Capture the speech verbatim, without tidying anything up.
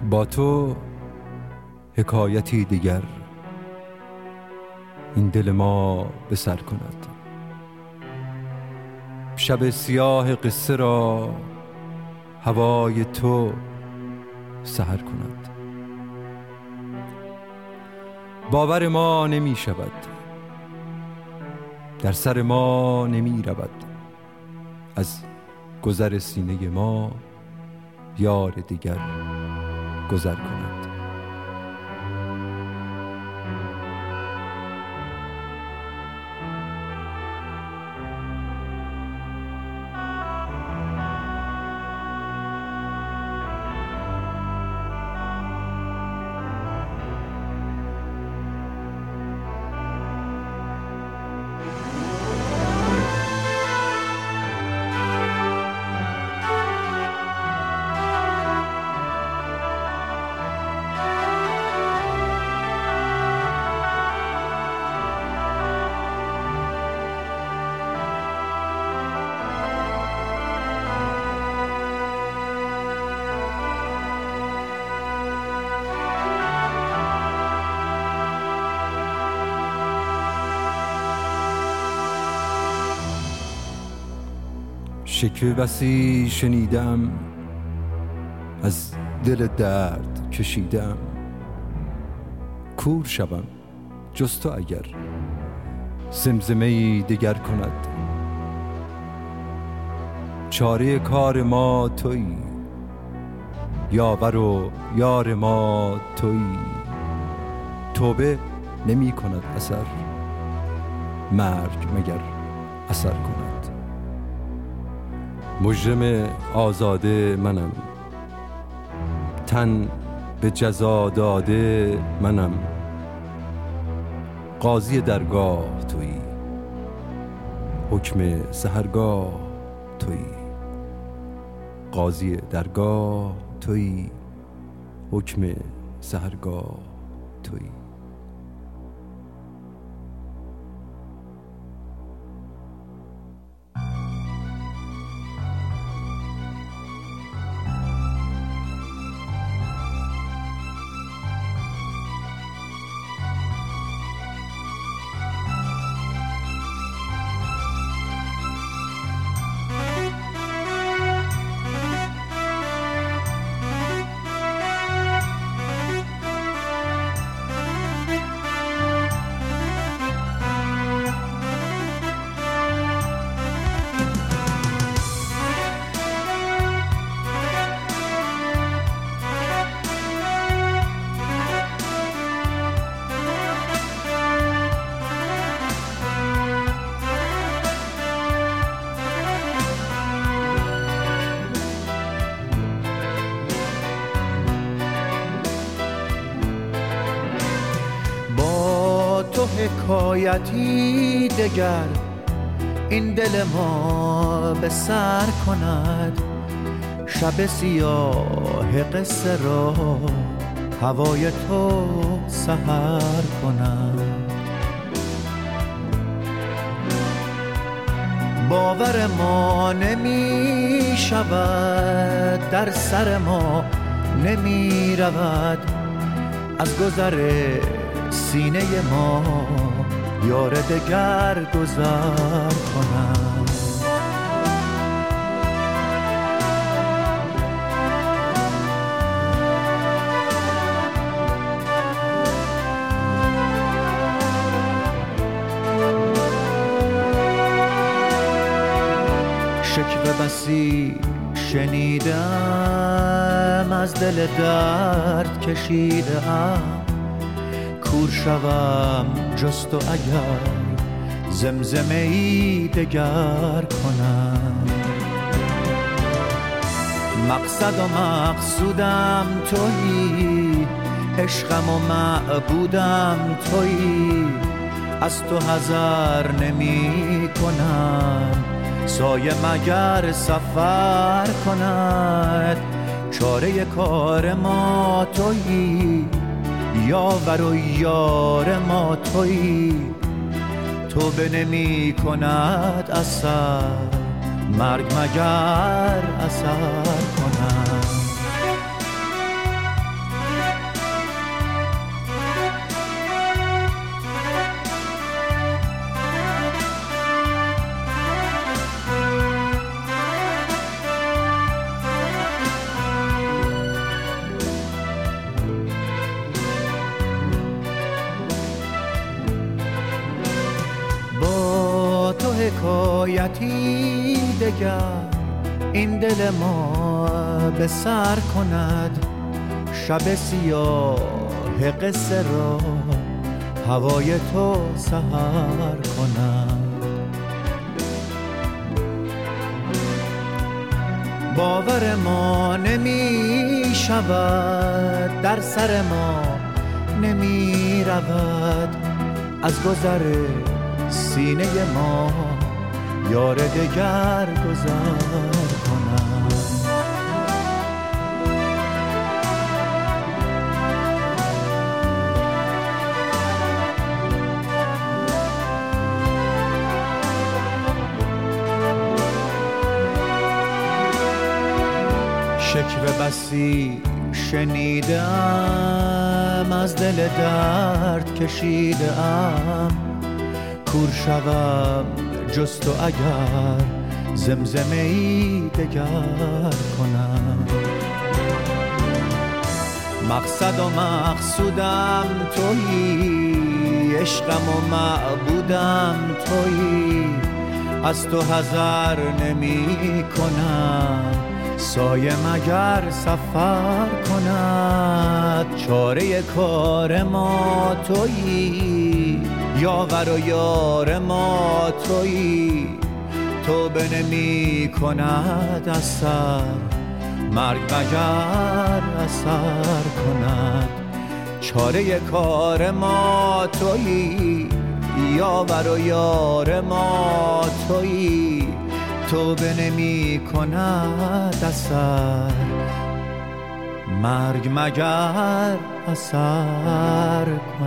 با تو حکایتی دیگر این دل ما به سر کند. شب سیاه قصه را هوای تو سحر کند. باور ما نمی شود، در سر ما نمی رود، از گذر سینه ما یار دیگر گذر کند. شکوه بسی شنیدم، از دل درد کشیدم. کور شوم جز تو اگر زمزمه‌ای دگر کند. چاره کار ما تویی، یاور و یار ما تویی. توبه نمی کند اثر، مرگ مگر اثر کند. مجرم آزاده منم، تن به جزا داده منم. قاضی درگاه تویی، حکم سحرگاه تویی. قاضی درگاه تویی، حکم سحرگاه تویی. تو حکایتی دگر این دل ما به سر کند. شب سیاه قصه را هوای تو سحر کند. باور ما نمی شود، در سر ما نمی رود، از گذر سینه ما یار دگر گذر کند. شکوه بسی شنیدم، از دل درد کشیدم. کور شوم جز تو اگر زمزمه‌ای دگر کنم. مقصد و مقصودم تویی، عشقم و معبودم تویی. از تو حذر نمی کنم، سایه مگر سفر کند. چاره کار ما تویی، یاور و یار ما تویی. توبه نمی کند اثر، مرگ مگر اثر کند. حکایتی دگر این دل ما به سر کند، شب سیاه قصه را هوای تو سحر کند. باور ما نمی شود، در سر ما نمی رود، از گذر سینه ما یار دگر گذر کند. شکوه بسی شنیدم، از دل درد کشیدم، کور شوم جز تو اگر زمزمه ای دگر کنم. مقصد و مقصودم تویی، عشقم و معبودم تویی، از تو حذر نمی کنم، سایه مگر سفر کند. چاره کار ما تویی، یاور و یار ما تویی، توبه نمی کند اثر، مرگ مگر اثر کند. چاره کار ما تویی، یاور و یار ما تویی، توبه نمی کند اثر، مرگ مگر اثر